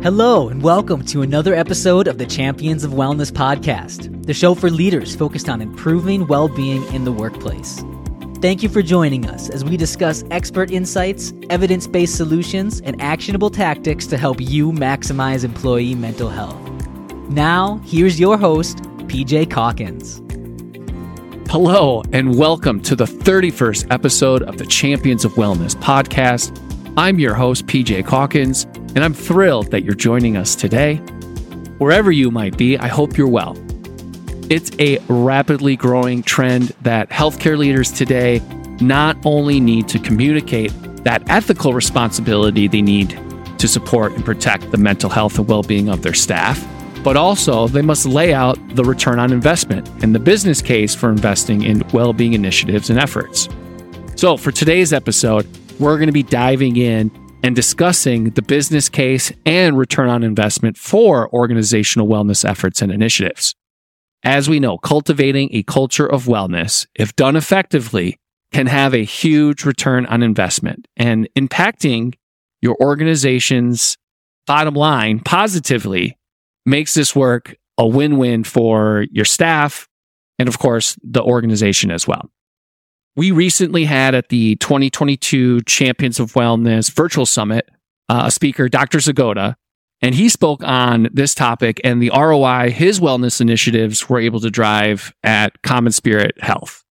Hello, and welcome to another episode of the Champions of Wellness podcast, the show for leaders focused on improving well-being in the workplace. Thank you for joining us as we discuss expert insights, evidence-based solutions, and actionable tactics to help you maximize employee mental health. Now, here's your host, PJ Calkins. Hello, and welcome to the 31st episode of the Champions of Wellness podcast. I'm your host, PJ Calkins, and I'm thrilled that you're joining us today. Wherever you might be, I hope you're well. It's a rapidly growing trend that healthcare leaders today not only need to communicate that ethical responsibility they need to support and protect the mental health and well-being of their staff, but also they must lay out the return on investment and the business case for investing in well-being initiatives and efforts. So for today's episode, we're going to be diving in and discussing the business case and return on investment for organizational wellness efforts and initiatives. As we know, cultivating a culture of wellness, if done effectively, can have a huge return on investment and impacting your organization's bottom line positively makes this work a win-win for your staff and, of course, the organization as well. We recently had at the 2022 Champions of Wellness Virtual Summit a speaker, Dr. Zagoda, and he spoke on this topic and the ROI his wellness initiatives were able to drive at CommonSpirit Health.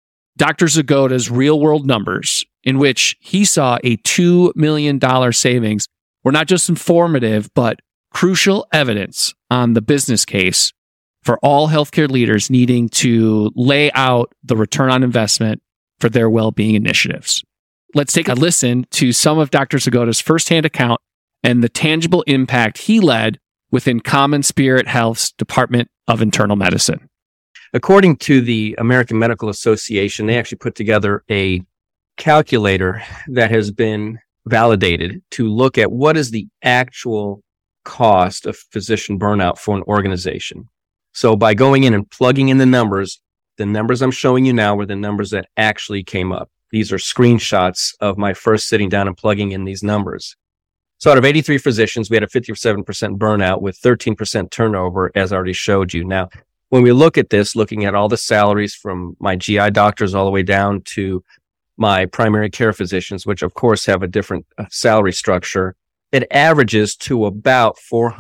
Dr. Zagoda's real-world numbers, in which he saw a $2 million savings, were not just informative, but crucial evidence on the business case for all healthcare leaders needing to lay out the return on investment for their well-being initiatives. Let's take a listen to some of Dr. Zagoda's firsthand account and the tangible impact he led within CommonSpirit Health's Department of Internal Medicine. According to the American Medical Association, they actually put together a calculator that has been validated to look at what is the actual cost of physician burnout for an organization. So by going in and plugging in the numbers I'm showing you now were the numbers that actually came up. These are screenshots of my first sitting down and plugging in these numbers. So out of 83 physicians, we had a 57% burnout with 13% turnover, as I already showed you. Now, when we look at this, looking at all the salaries from my GI doctors all the way down to my primary care physicians, which of course have a different salary structure, it averages to about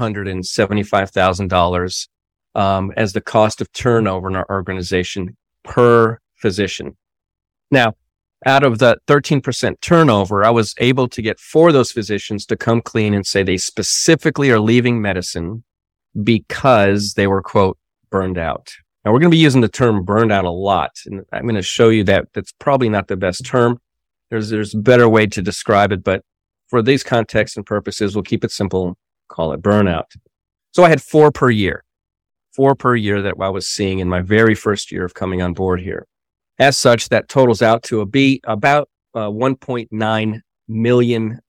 $475,000 as the cost of turnover in our organization per physician. Now, out of the 13% turnover, I was able to get 4 of those physicians to come clean and say they specifically are leaving medicine because they were, quote, burned out. Now, we're going to be using the term burned out a lot, and I'm going to show you that that's probably not the best term. There's a better way to describe it, but for these contexts and purposes, we'll keep it simple, call it burnout. So I had 4 per year that I was seeing in my very first year of coming on board here. As such, that totals out to about $1.9 million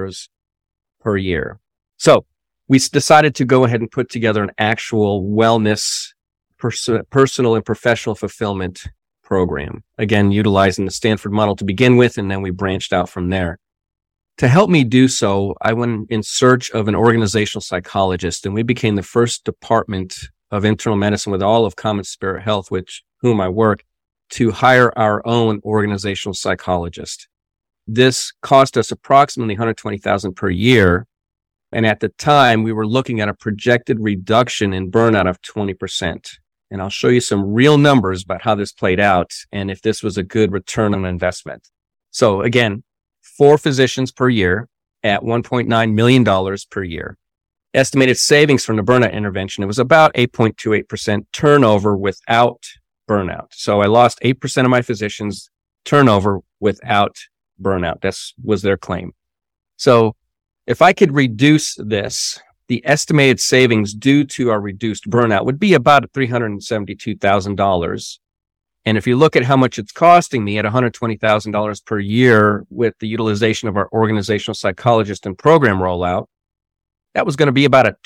per year. So we decided to go ahead and put together an actual wellness, personal and professional fulfillment program. Again, utilizing the Stanford model to begin with, and then we branched out from there. To help me do so, I went in search of an organizational psychologist, and we became the first department of internal medicine with all of CommonSpirit Health, whom I work, to hire our own organizational psychologist. This cost us approximately $120,000 per year. And at the time, we were looking at a projected reduction in burnout of 20%. And I'll show you some real numbers about how this played out and if this was a good return on investment. So again, 4 physicians per year at $1.9 million per year. Estimated savings from the burnout intervention, it was about 8.28% turnover without burnout. So I lost 8% of my physicians turnover without burnout. That was their claim. So if I could reduce this, the estimated savings due to our reduced burnout would be about $372,000. And if you look at how much it's costing me at $120,000 per year with the utilization of our organizational psychologist and program rollout, that was going to be about a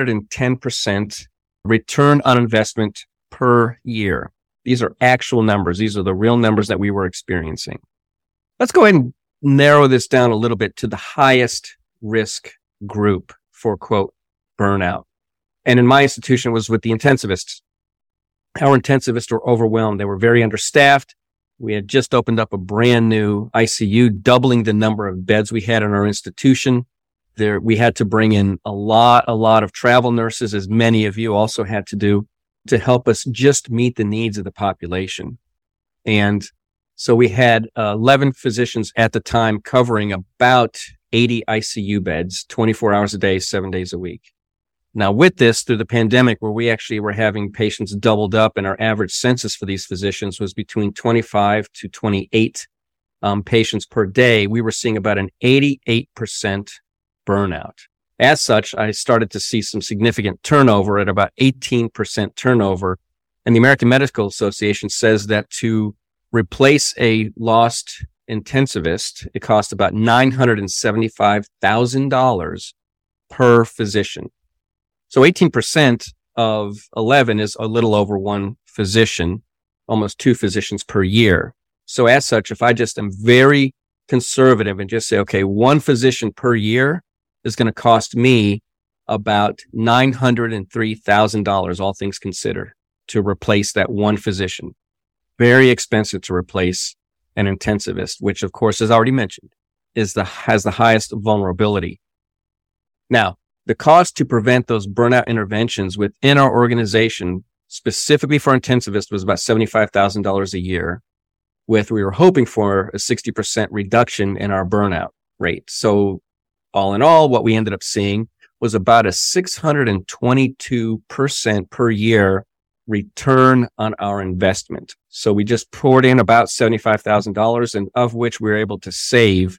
210% return on investment per year. These are actual numbers. These are the real numbers that we were experiencing. Let's go ahead and narrow this down a little bit to the highest risk group for, quote, burnout. And in my institution, it was with the intensivists. Our intensivists were overwhelmed. They were very understaffed. We had just opened up a brand new ICU, doubling the number of beds we had in our institution. We had to bring in a lot of travel nurses, as many of you also had to do, to help us just meet the needs of the population. And so we had 11 physicians at the time covering about 80 ICU beds, 24 hours a day, 7 days a week. Now with this, through the pandemic, where we actually were having patients doubled up, and our average census for these physicians was between 25 to 28 patients per day, we were seeing about an 88% burnout. As such, I started to see some significant turnover at about 18% turnover. And the American Medical Association says that to replace a lost intensivist, it costs about $975,000 per physician. So 18% of 11 is a little over one physician, almost two physicians per year. So as such, if I just am very conservative and just say, okay, one physician per year is going to cost me about $903,000, all things considered, to replace that one physician. Very expensive to replace an intensivist, which of course, as already mentioned, has the highest vulnerability. Now, the cost to prevent those burnout interventions within our organization, specifically for intensivists, was about $75,000 a year, we were hoping for a 60% reduction in our burnout rate. So all in all, what we ended up seeing was about a 622% per year return on our investment. So we just poured in about $75,000, and of which we were able to save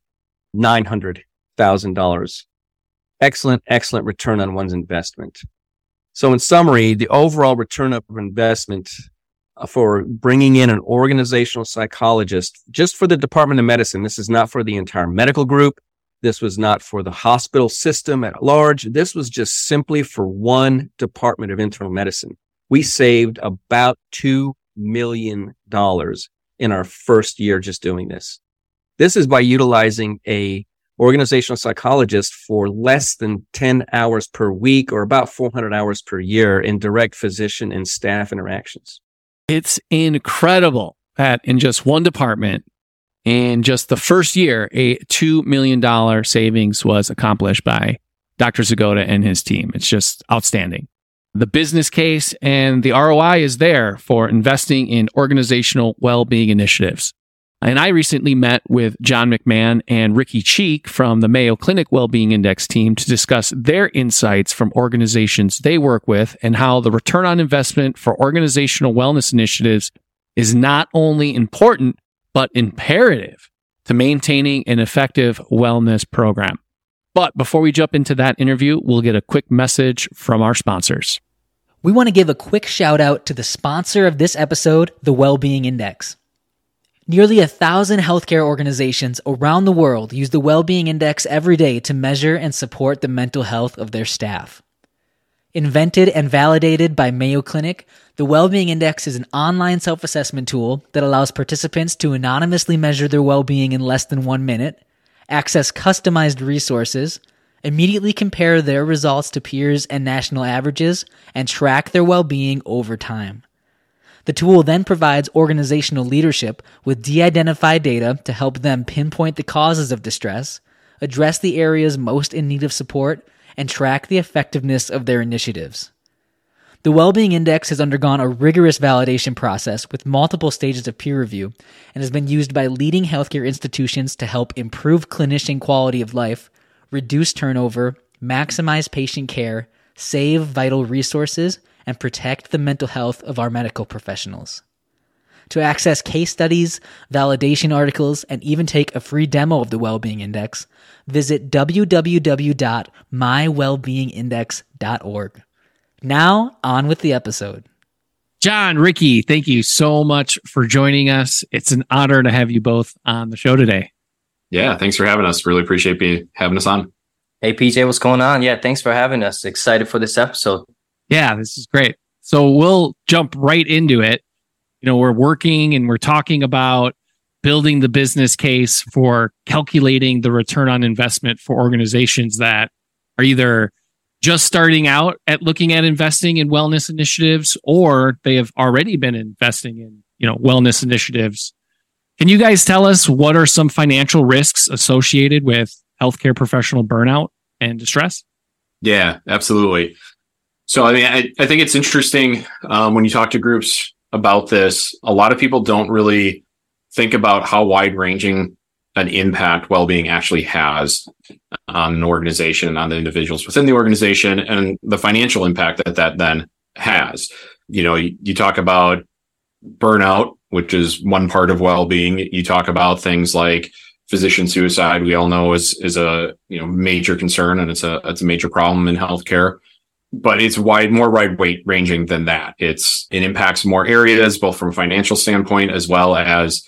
$900,000. Excellent return on one's investment. So in summary, the overall return of investment for bringing in an organizational psychologist just for the Department of Medicine, this is not for the entire medical group. This was not for the hospital system at large. This was just simply for one department of internal medicine. We saved about $2 million in our first year just doing this. This is by utilizing a organizational psychologist for less than 10 hours per week, or about 400 hours per year in direct physician and staff interactions. It's incredible that in just one department, in just the first year, a $2 million savings was accomplished by Dr. Zgoda and his team. It's just outstanding. The business case and the ROI is there for investing in organizational well-being initiatives. And I recently met with John McMahon and Ricky Cheek from the Mayo Clinic Wellbeing Index team to discuss their insights from organizations they work with and how the return on investment for organizational wellness initiatives is not only important, but imperative to maintaining an effective wellness program. But before we jump into that interview, we'll get a quick message from our sponsors. We want to give a quick shout out to the sponsor of this episode, the Wellbeing Index. Nearly 1,000 healthcare organizations around the world use the Wellbeing Index every day to measure and support the mental health of their staff. Invented and validated by Mayo Clinic, the Wellbeing Index is an online self-assessment tool that allows participants to anonymously measure their well-being in less than 1 minute, access customized resources, immediately compare their results to peers and national averages, and track their well-being over time. The tool then provides organizational leadership with de-identified data to help them pinpoint the causes of distress, address the areas most in need of support, and track the effectiveness of their initiatives. The Wellbeing Index has undergone a rigorous validation process with multiple stages of peer review and has been used by leading healthcare institutions to help improve clinician quality of life, reduce turnover, maximize patient care, save vital resources, and protect the mental health of our medical professionals. To access case studies, validation articles, and even take a free demo of the Wellbeing Index, visit www.mywellbeingindex.org. Now, on with the episode. John, Ricky, thank you so much for joining us. It's an honor to have you both on the show today. Yeah, thanks for having us. Really appreciate having us on. Hey, PJ, what's going on? Yeah, thanks for having us. Excited for this episode. Yeah, this is great. So we'll jump right into it. You know, we're working and we're talking about building the business case for calculating the return on investment for organizations that are either just starting out at looking at investing in wellness initiatives, or they have already been investing in, wellness initiatives. Can you guys tell us what are some financial risks associated with healthcare professional burnout and distress? Yeah, absolutely. So, I think it's interesting when you talk to groups about this. A lot of people don't really think about how wide-ranging an impact well-being actually has on an organization, on the individuals within the organization, and the financial impact that then has. You talk about burnout, which is one part of well-being. You talk about things like physician suicide. We all know is a major concern, and it's a major problem in healthcare. But it's more wide-ranging than that. It impacts more areas, both from a financial standpoint as well as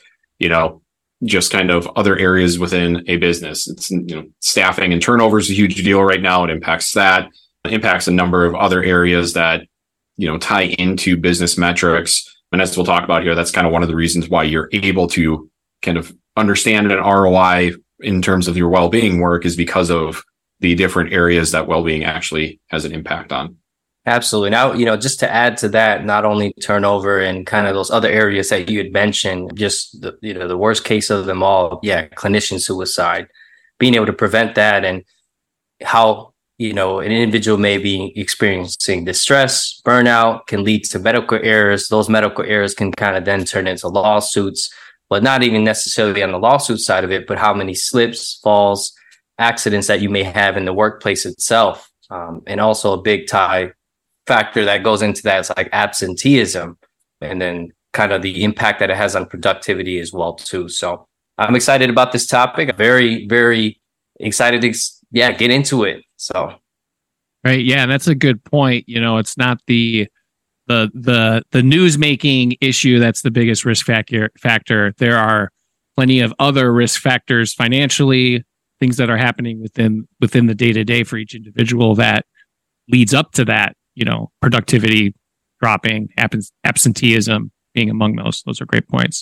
just kind of other areas within a business. It's staffing and turnover is a huge deal right now. It impacts that. It impacts a number of other areas that tie into business metrics. And as we'll talk about here, that's kind of one of the reasons why you're able to kind of understand an ROI in terms of your well-being work, is because of the different areas that well-being actually has an impact on. Absolutely. Now, just to add to that, not only turnover and kind of those other areas that you had mentioned, just the worst case of them all, clinician suicide, being able to prevent that, and how, an individual may be experiencing distress, burnout can lead to medical errors. Those medical errors can kind of then turn into lawsuits, but not even necessarily on the lawsuit side of it, but how many slips, falls, accidents that you may have in the workplace itself. And also a big factor that goes into that is like absenteeism, and then kind of the impact that it has on productivity as well too. So I'm excited about this topic. Very, very excited to get into it. So right. Yeah, that's a good point. It's not the news making issue that's the biggest risk factor. There are plenty of other risk factors financially, things that are happening within the day-to-day for each individual that leads up to that, productivity dropping, absenteeism being among those. Those are great points.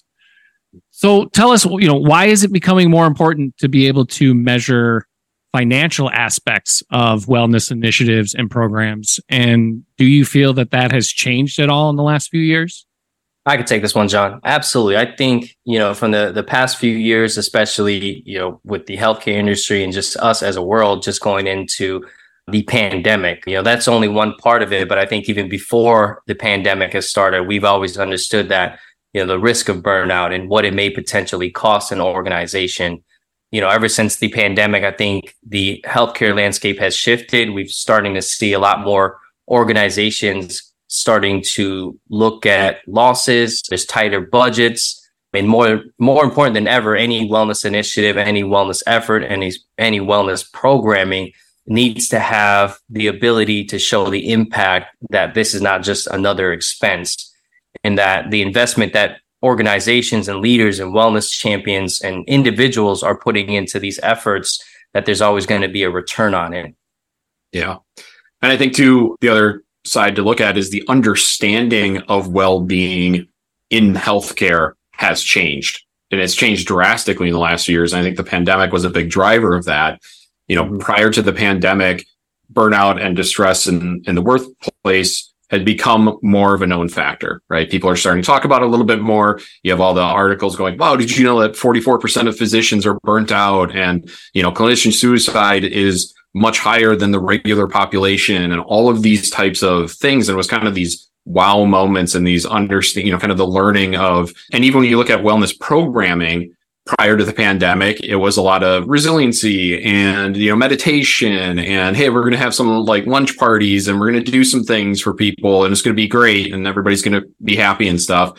So tell us, why is it becoming more important to be able to measure financial aspects of wellness initiatives and programs? And do you feel that has changed at all in the last few years? I could take this one, John. Absolutely. I think, from the past few years, especially, with the healthcare industry and just us as a world, just going into the pandemic, that's only one part of it. But I think even before the pandemic has started, we've always understood that, the risk of burnout and what it may potentially cost an organization. Ever since the pandemic, I think the healthcare landscape has shifted. We're starting to see a lot more organizations starting to look at losses. There's tighter budgets, and more important than ever, any wellness initiative, any wellness effort, any wellness programming needs to have the ability to show the impact that this is not just another expense, and that the investment that organizations and leaders and wellness champions and individuals are putting into these efforts, that there's always going to be a return on it. Yeah. And I think too, the other side to look at is the understanding of well-being in healthcare has changed, and it's changed drastically in the last few years. And I think the pandemic was a big driver of that. Prior to the pandemic, burnout and distress in the workplace had become more of a known factor, right? People are starting to talk about it a little bit more. You have all the articles going, wow, did you know that 44% of physicians are burnt out? And, clinician suicide is much higher than the regular population, and all of these types of things. And it was kind of these wow moments and these kind of the learning of, and even when you look at wellness programming prior to the pandemic, it was a lot of resiliency and, meditation, and, hey, we're going to have some like lunch parties and we're going to do some things for people and it's going to be great and everybody's going to be happy and stuff.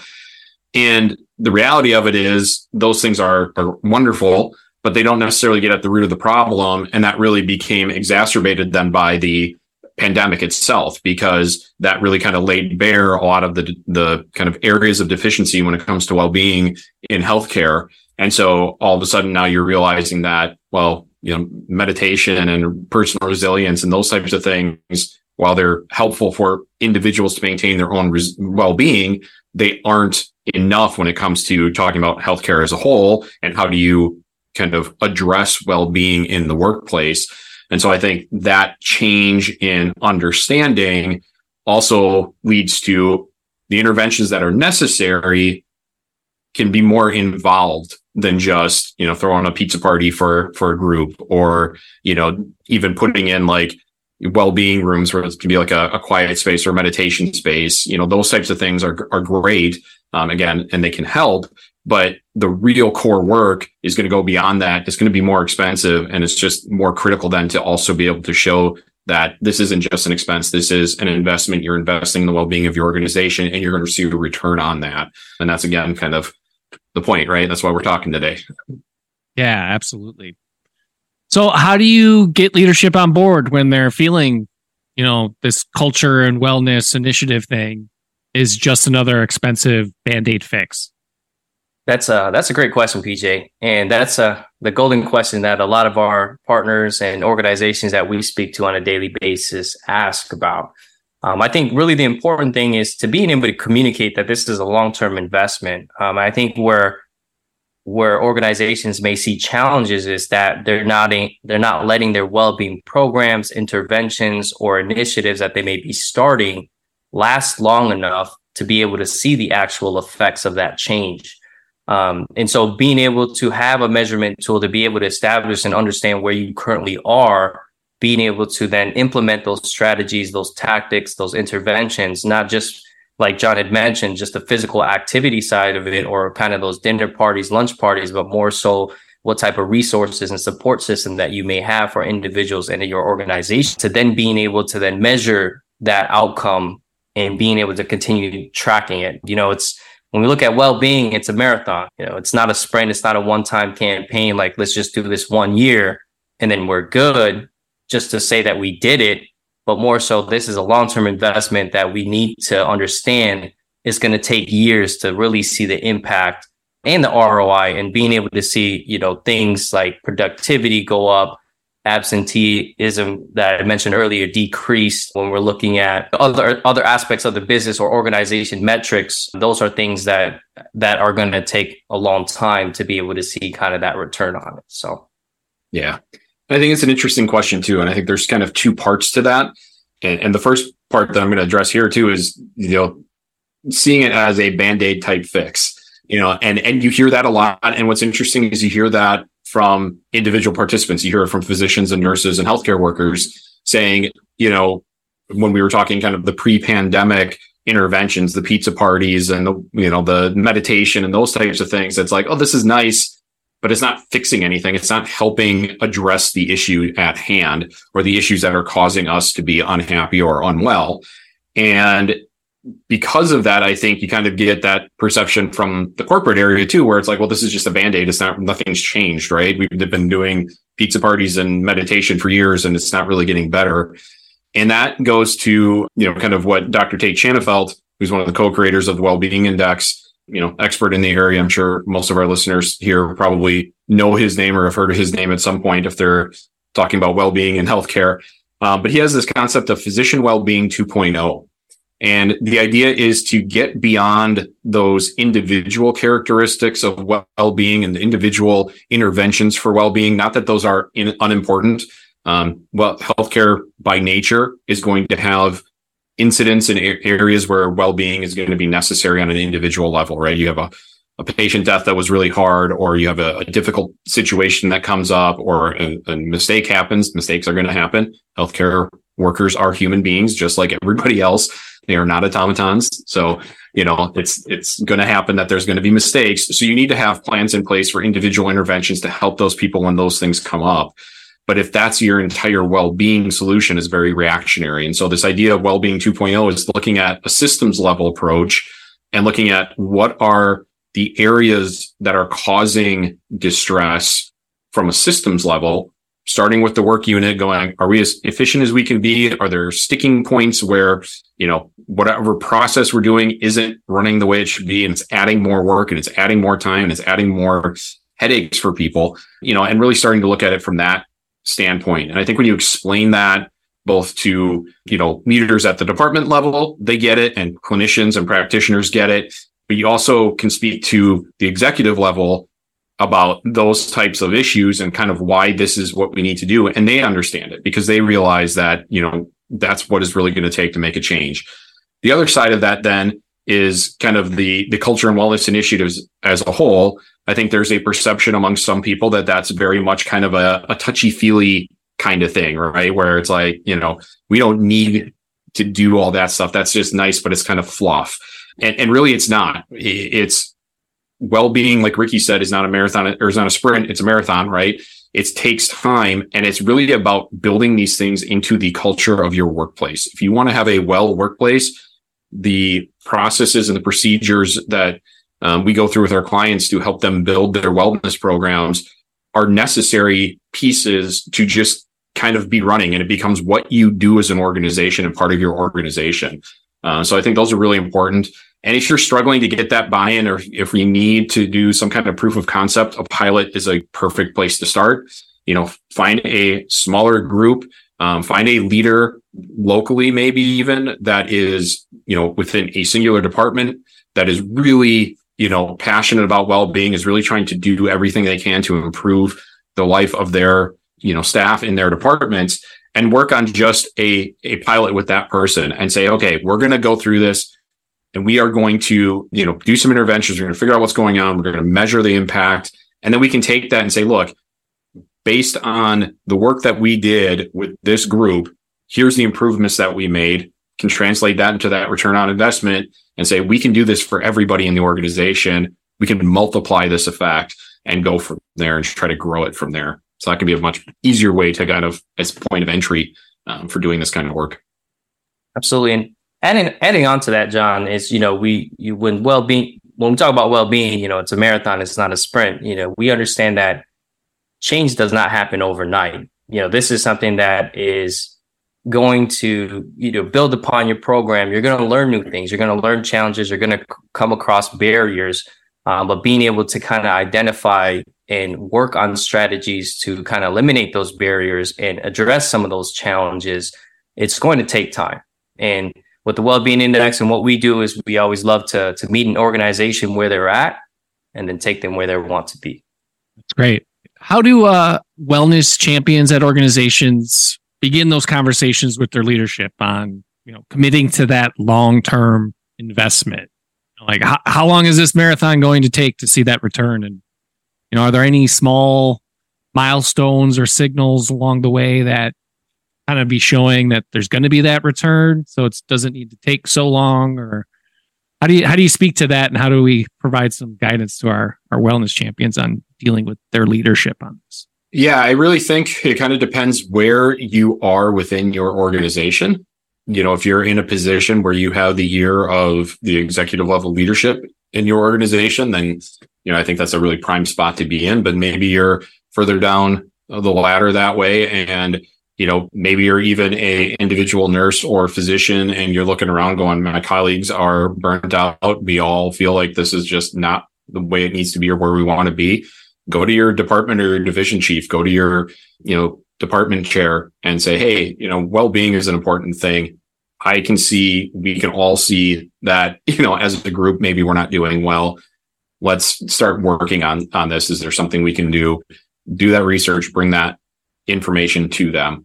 And the reality of it is those things are wonderful, but they don't necessarily get at the root of the problem. And that really became exacerbated then by the pandemic itself, because that really kind of laid bare a lot of the kind of areas of deficiency when it comes to well-being in healthcare. And so all of a sudden now you're realizing that, well, meditation and personal resilience and those types of things, while they're helpful for individuals to maintain their own well-being, they aren't enough when it comes to talking about healthcare as a whole and how do you kind of address well-being in the workplace. And so I think that change in understanding also leads to the interventions that are necessary can be more involved than just, throwing a pizza party for a group, or, even putting in like well-being rooms where it can be like a quiet space or meditation space. Those types of things are great. Again, and they can help, but the real core work is going to go beyond that. It's going to be more expensive, and it's just more critical then to also be able to show that this isn't just an expense. This is an investment. You're investing in the well-being of your organization, and you're going to receive a return on that. And that's, again, kind of the point, right? That's why we're talking today. Yeah, absolutely. So how do you get leadership on board when they're feeling, this culture and wellness initiative thing is just another expensive Band-Aid fix? That's a great question, PJ. And that's the golden question that a lot of our partners and organizations that we speak to on a daily basis ask about. I think really the important thing is to being able to communicate that this is a long-term investment. I think where organizations may see challenges is that they're not letting their well-being programs, interventions, or initiatives that they may be starting last long enough to be able to see the actual effects of that change. And so being able to have a measurement tool to be able to establish and understand where you currently are, being able to then implement those strategies, those tactics, those interventions, not just like John had mentioned, just the physical activity side of it, or kind of those dinner parties, lunch parties, but more so what type of resources and support system that you may have for individuals and in your organization, to then being able to then measure that outcome and being able to continue tracking it. It's, when we look at well-being, it's a marathon. It's not a sprint. It's not a one-time campaign. Like, let's just do this 1 year and then we're good, just to say that we did it. But more so, this is a long-term investment that we need to understand is going to take years to really see the impact and the ROI, and being able to see, things like productivity go up, absenteeism that I mentioned earlier decreased. When we're looking at other aspects of the business or organization metrics, those are things that are going to take a long time to be able to see kind of that return on it. So, yeah, I think it's an interesting question too, and I think there's kind of two parts to that. And the first part that I'm going to address here too is, seeing it as a Band-Aid type fix. And you hear that a lot. And what's interesting is you hear that from individual participants. You hear it from physicians and nurses and healthcare workers saying, when we were talking kind of the pre-pandemic interventions, the pizza parties and the meditation and those types of things, it's like, oh, this is nice, but it's not fixing anything. It's not helping address the issue at hand or the issues that are causing us to be unhappy or unwell. And because of that, I think you kind of get that perception from the corporate area too, where it's like, well, this is just a Band-Aid. Nothing's changed, right? We've been doing pizza parties and meditation for years, and it's not really getting better. And that goes to, kind of what Dr. Tate Shanafelt, who's one of the co-creators of the Wellbeing Index, expert in the area. I'm sure most of our listeners here probably know his name or have heard of his name at some point if they're talking about well-being and healthcare. But he has this concept of physician well-being 2.0. And the idea is to get beyond those individual characteristics of well-being and the individual interventions for well-being. Not that those are unimportant. Healthcare by nature is going to have incidents in areas where well-being is going to be necessary on an individual level, right? You have a patient death that was really hard, or you have a difficult situation that comes up, or a mistake happens. Mistakes are going to happen. Healthcare workers are human beings, just like everybody else. They are not automatons. So, it's going to happen that there's going to be mistakes. So you need to have plans in place for individual interventions to help those people when those things come up. But if that's your entire well-being solution, is very reactionary. And so this idea of well-being 2.0 is looking at a systems level approach and looking at what are the areas that are causing distress from a systems level, starting with the work unit, going, are we as efficient as we can be? Are there sticking points where, whatever process we're doing isn't running the way it should be, and it's adding more work and it's adding more time and it's adding more headaches for people, and really starting to look at it from that standpoint. And I think when you explain that both to, leaders at the department level, they get it, and clinicians and practitioners get it, but you also can speak to the executive level about those types of issues and kind of why this is what we need to do. And they understand it because they realize that, that's what is really going to take to make a change. The other side of that then is kind of the culture and wellness initiatives as a whole. I think there's a perception among some people that that's very much kind of a touchy-feely kind of thing, right? Where it's like, we don't need to do all that stuff. That's just nice, but it's kind of fluff. And really it's not. It's well-being, like Ricky said, is not a marathon or is not a sprint. It's a marathon, right? It takes time, and it's really about building these things into the culture of your workplace. If you want to have a well workplace, the processes and the procedures that we go through with our clients to help them build their wellness programs are necessary pieces to just kind of be running, and it becomes what you do as an organization and part of your organization. So I think those are really important. And if you're struggling to get that buy-in, or if we need to do some kind of proof of concept, a pilot is a perfect place to start. Find a smaller group, find a leader locally, maybe even that is, within a singular department that is really, passionate about well-being, is really trying to do everything they can to improve the life of their, staff in their departments, and work on just a pilot with that person and say, okay, we're going to go through this. And we are going to, do some interventions. We're going to figure out what's going on. We're going to measure the impact. And then we can take that and say, look, based on the work that we did with this group, here's the improvements that we made, can translate that into that return on investment and say, we can do this for everybody in the organization. We can multiply this effect and go from there and try to grow it from there. So that can be a much easier way to kind of, as a point of entry for doing this kind of work. Absolutely. And adding on to that, John, is, when we talk about well-being, it's a marathon, it's not a sprint. We understand that change does not happen overnight. This is something that is going to, build upon your program. You're going to learn new things. You're going to learn challenges. You're going to come across barriers, but being able to kind of identify and work on strategies to kind of eliminate those barriers and address some of those challenges, it's going to take time. And with the Wellbeing Index, and what we do is we always love to meet an organization where they're at and then take them where they want to be. That's great. How do wellness champions at organizations begin those conversations with their leadership on, committing to that long-term investment? Like, how long is this marathon going to take to see that return? And, are there any small milestones or signals along the way that kind of be showing that there's going to be that return, so it doesn't need to take so long? Or how do you speak to that, and how do we provide some guidance to our wellness champions on dealing with their leadership on this? Yeah, I really think it kind of depends where you are within your organization. If you're in a position where you have the ear of the executive level leadership in your organization, then, I think that's a really prime spot to be in. But maybe you're further down the ladder that way, and maybe you're even a individual nurse or physician, and you're looking around going, my colleagues are burnt out. We all feel like this is just not the way it needs to be or where we want to be. Go to your department or your division chief, go to your, department chair and say, hey, well-being is an important thing. We can all see that, as a group, maybe we're not doing well. Let's start working on this. Is there something we can do? Do that research, bring that information to them,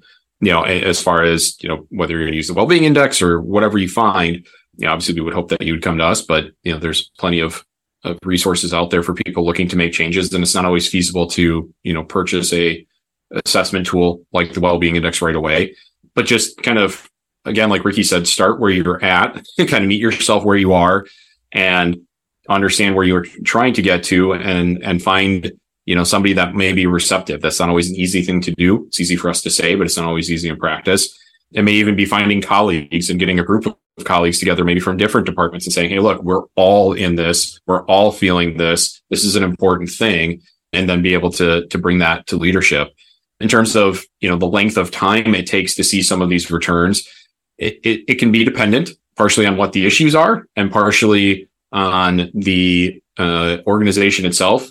as far as, whether you're going to use the Wellbeing Index or whatever you find. Obviously we would hope that you would come to us, but there's plenty of resources out there for people looking to make changes. And it's not always feasible to, purchase a assessment tool like the Wellbeing Index right away, but just kind of, again, like Ricky said, start where you're at, kind of meet yourself where you are and understand where you're trying to get to, and find, somebody that may be receptive. That's not always an easy thing to do. It's easy for us to say, but it's not always easy in practice. It may even be finding colleagues and getting a group of colleagues together, maybe from different departments, and saying, hey, look, we're all in this. We're all feeling this. This is an important thing. And then be able to bring that to leadership. In terms of, the length of time it takes to see some of these returns, it can be dependent partially on what the issues are and partially on the organization itself.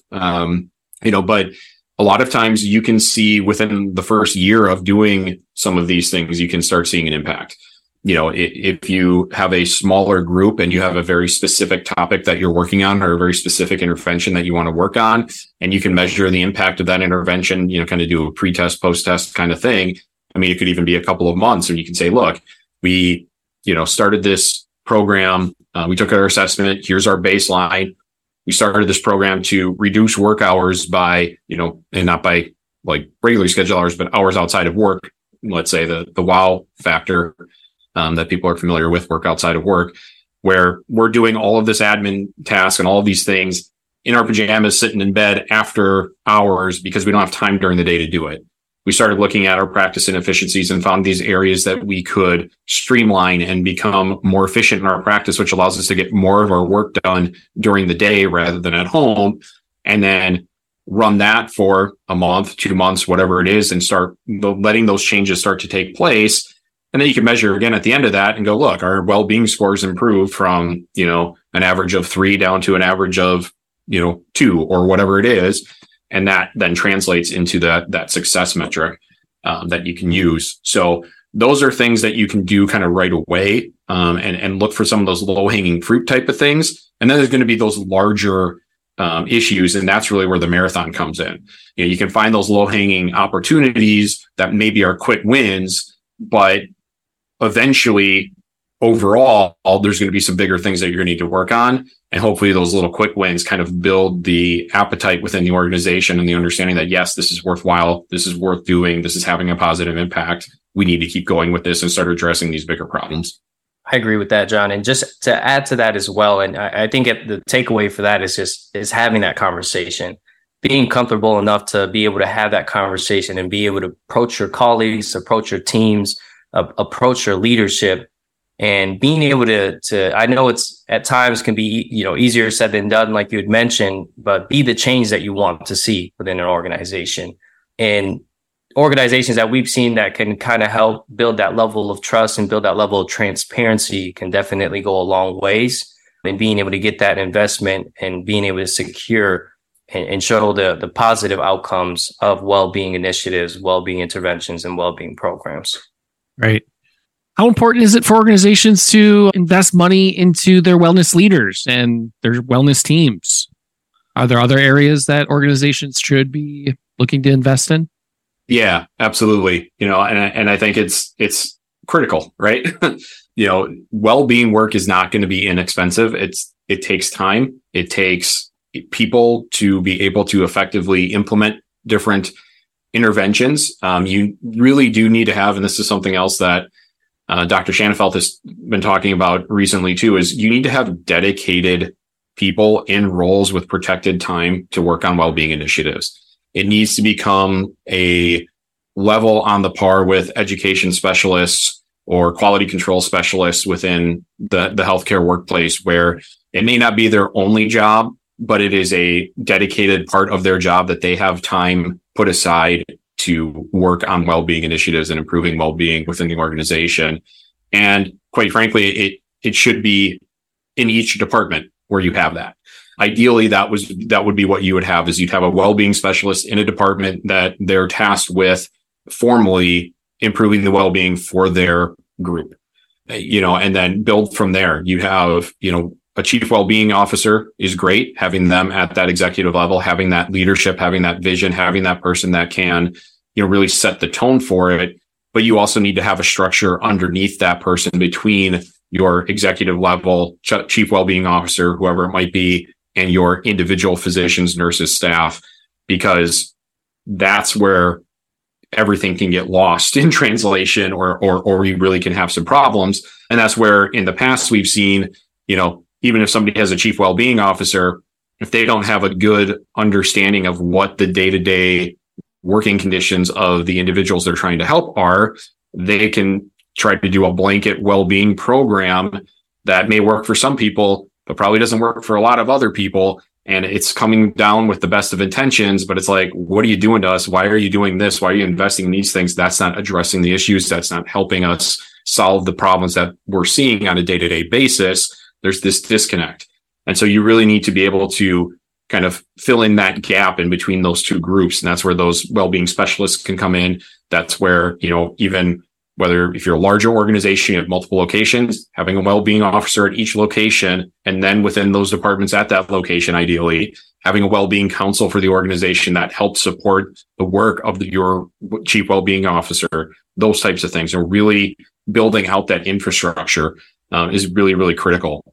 But a lot of times you can see within the first year of doing some of these things, you can start seeing an impact. if you have a smaller group and you have a very specific topic that you're working on or a very specific intervention that you want to work on, and you can measure the impact of that intervention, kind of do a pre-test, post-test kind of thing. I mean, it could even be a couple of months, and you can say, look, we, started this program. We took our assessment. Here's our baseline. We started this program to reduce work hours by, and not by like regularly scheduled hours, but hours outside of work. Let's say the WOW factor that people are familiar with, work outside of work, where we're doing all of this admin task and all of these things in our pajamas, sitting in bed after hours because we don't have time during the day to do it. We started looking at our practice inefficiencies and found these areas that we could streamline and become more efficient in our practice, which allows us to get more of our work done during the day rather than at home. And then run that for a month, 2 months, whatever it is, and start letting those changes start to take place. And then you can measure again at the end of that and go, look, our well-being scores improved from, an average of 3 down to an average of, 2 or whatever it is. And that then translates into that success metric that you can use. So those are things that you can do kind of right away and look for some of those low-hanging fruit type of things. And then there's going to be those larger issues. And that's really where the marathon comes in. You can find those low-hanging opportunities that maybe are quick wins, but eventually, overall, there's going to be some bigger things that you're going to need to work on. And hopefully those little quick wins kind of build the appetite within the organization and the understanding that, yes, this is worthwhile. This is worth doing. This is having a positive impact. We need to keep going with this and start addressing these bigger problems. I agree with that, John. And just to add to that as well, and I think the takeaway for that is having that conversation, being comfortable enough to be able to have that conversation and be able to approach your colleagues, approach your teams, approach your leadership, and being able to, I know it's at times can be, easier said than done, like you had mentioned, but be the change that you want to see within an organization. And organizations that we've seen that can kind of help build that level of trust and build that level of transparency can definitely go a long ways in being able to get that investment and being able to secure and show the positive outcomes of well-being initiatives, well-being interventions, and well-being programs. Right. How important is it for organizations to invest money into their wellness leaders and their wellness teams? Are there other areas that organizations should be looking to invest in? Yeah, absolutely. And I think it's critical, right? Well-being work is not going to be inexpensive. It takes time. It takes people to be able to effectively implement different interventions. You really do need to have, and this is something else that Dr. Shanafelt has been talking about recently too, is you need to have dedicated people in roles with protected time to work on well-being initiatives. It needs to become a level on the par with education specialists or quality control specialists within the healthcare workplace, where it may not be their only job, but it is a dedicated part of their job that they have time put aside to work on well-being initiatives and improving well-being within the organization. And quite frankly, it should be in each department where you have that. Ideally, that would be what you would have, is you'd have a well-being specialist in a department that they're tasked with formally improving the well-being for their group, and then build from there. You have, a chief well-being officer is great, having them at that executive level, having that leadership, having that vision, having that person that can, really set the tone for it. But you also need to have a structure underneath that person between your executive level, chief well-being officer, whoever it might be, and your individual physicians, nurses, staff, because that's where everything can get lost in translation or you really can have some problems. And that's where in the past we've seen, even if somebody has a chief well-being officer, if they don't have a good understanding of what the day-to-day working conditions of the individuals they're trying to help are, they can try to do a blanket well-being program that may work for some people, but probably doesn't work for a lot of other people. And it's coming down with the best of intentions, but it's like, what are you doing to us? Why are you doing this? Why are you investing in these things? That's not addressing the issues. That's not helping us solve the problems that we're seeing on a day-to-day basis. There's this disconnect. And so you really need to be able to kind of fill in that gap in between those two groups. And that's where those well-being specialists can come in. That's where, even whether if you're a larger organization, you have multiple locations, having a well-being officer at each location, and then within those departments at that location, ideally, having a well-being council for the organization that helps support the work of your chief well-being officer, those types of things, and really building out that infrastructure is really, really critical.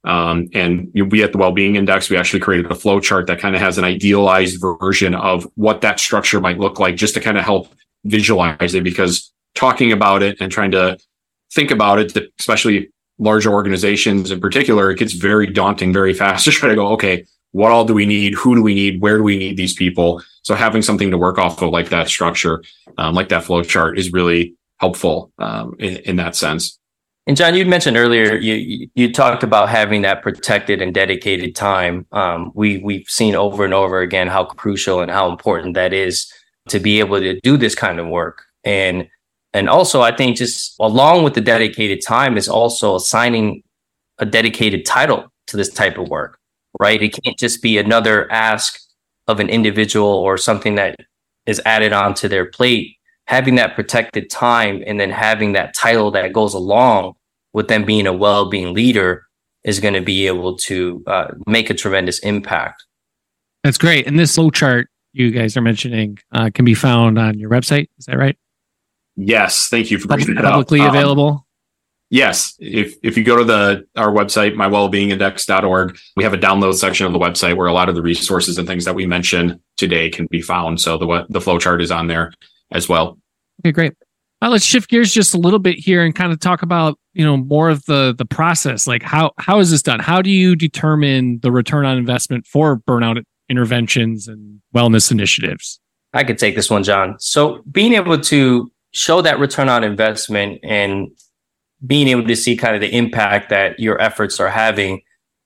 And we at the Wellbeing Index, we actually created a flow chart that kind of has an idealized version of what that structure might look like, just to kind of help visualize it, because talking about it and trying to think about it, especially larger organizations in particular, it gets very daunting very fast to try to go, okay, what all do we need? Who do we need? Where do we need these people? So having something to work off of like that structure, like that flow chart is really helpful in that sense. And John, you mentioned earlier, you talked about having that protected and dedicated time. We've seen over and over again how crucial and how important that is to be able to do this kind of work. And also, I think just along with the dedicated time is also assigning a dedicated title to this type of work, right? It can't just be another ask of an individual or something that is added onto their plate. Having that protected time and then having that title that goes along with them being a well-being leader is going to be able to make a tremendous impact. That's great. And this flow chart you guys are mentioning can be found on your website. Is that right? Yes. Thank you for bringing that up. Publicly available? Yes. If you go to our website, mywellbeingindex.org, we have a download section of the website where a lot of the resources and things that we mentioned today can be found. So the flow chart is on there as well. Okay, great. Let's shift gears just a little bit here and kind of talk about, more of the process. Like how is this done? How do you determine the return on investment for burnout interventions and wellness initiatives? I could take this one, John. So being able to show that return on investment and being able to see kind of the impact that your efforts are having,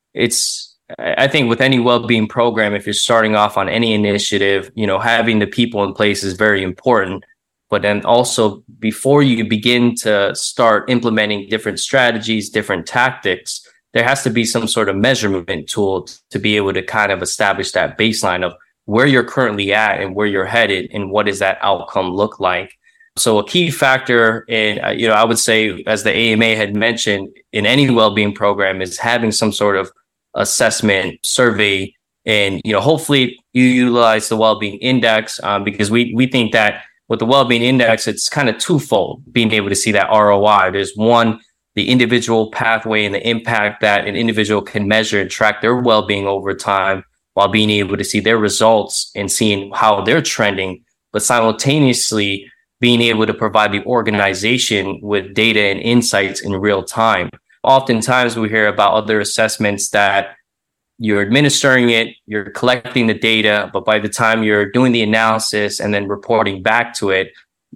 I think with any well-being program, if you're starting off on any initiative, having the people in place is very important. But then also before you begin to start implementing different strategies, different tactics, there has to be some sort of measurement tool to be able to kind of establish that baseline of where you're currently at and where you're headed and what does that outcome look like. So a key factor in, I would say, as the AMA had mentioned, in any well-being program is having some sort of assessment survey. And, hopefully you utilize the Wellbeing Index because we think that with the Wellbeing Index, it's kind of twofold, being able to see that ROI. There's one, the individual pathway and the impact that an individual can measure and track their well-being over time while being able to see their results and seeing how they're trending, but simultaneously being able to provide the organization with data and insights in real time. Oftentimes we hear about other assessments that you're administering it, you're collecting the data, but by the time you're doing the analysis and then reporting back to it,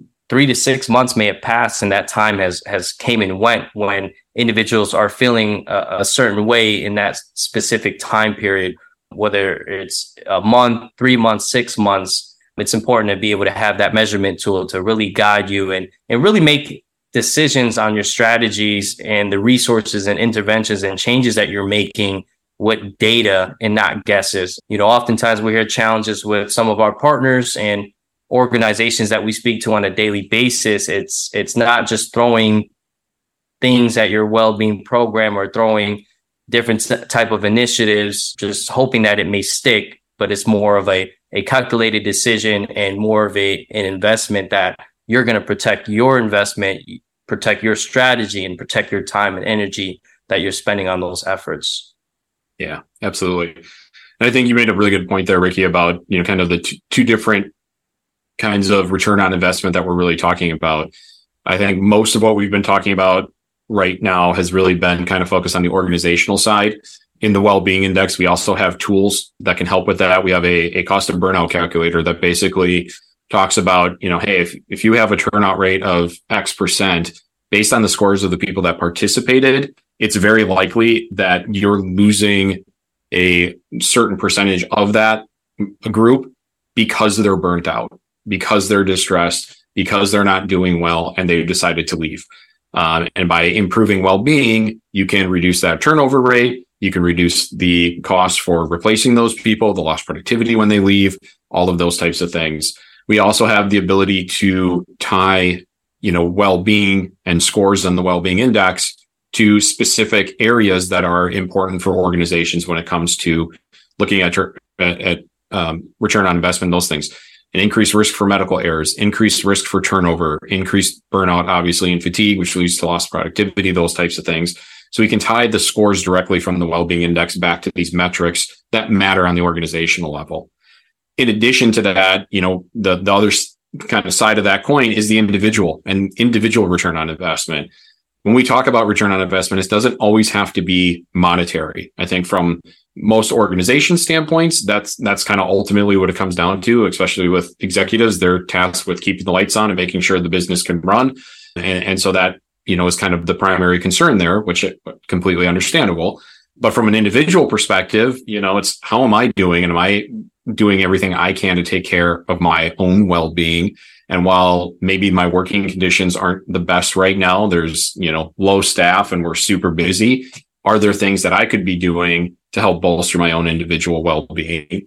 3 to 6 months may have passed and that time has came and went when individuals are feeling a certain way in that specific time period, whether it's a month, 3 months, 6 months. It's important to be able to have that measurement tool to really guide you and really make decisions on your strategies and the resources and interventions and changes that you're making with data and not guesses. Oftentimes we hear challenges with some of our partners and organizations that we speak to on a daily basis. It's not just throwing things at your well-being program or throwing different type of initiatives, just hoping that it may stick, but it's more of a calculated decision and more of an investment that you're going to protect your investment, protect your strategy, and protect your time and energy that you're spending on those efforts. Yeah, absolutely. And I think you made a really good point there, Ricky, about, kind of the two different kinds of return on investment that we're really talking about. I think most of what we've been talking about right now has really been kind of focused on the organizational side. In the Wellbeing Index, we also have tools that can help with that. We have a cost of burnout calculator that basically talks about, hey, if you have a turnout rate of X%, based on the scores of the people that participated, it's very likely that you're losing a certain percentage of that group because they're burnt out, because they're distressed, because they're not doing well, and they've decided to leave. And by improving well-being, you can reduce that turnover rate. You can reduce the cost for replacing those people, the lost productivity when they leave, all of those types of things. We also have the ability to tie well-being and scores on the well-being index to specific areas that are important for organizations when it comes to looking at return on investment, those things. An increased risk for medical errors, increased risk for turnover, increased burnout, obviously, and fatigue, which leads to lost productivity, those types of things. So we can tie the scores directly from the well-being index back to these metrics that matter on the organizational level. In addition to that, the other kind of side of that coin is the individual and individual return on investment. When we talk about return on investment, it doesn't always have to be monetary. I think from most organization standpoints, that's kind of ultimately what it comes down to, especially with executives. They're tasked with keeping the lights on and making sure the business can run. And so that, is kind of the primary concern there, which is completely understandable. But from an individual perspective, it's how am I doing? And am I doing everything I can to take care of my own well-being? And while maybe my working conditions aren't the best right now, there's, low staff and we're super busy. Are there things that I could be doing to help bolster my own individual well-being?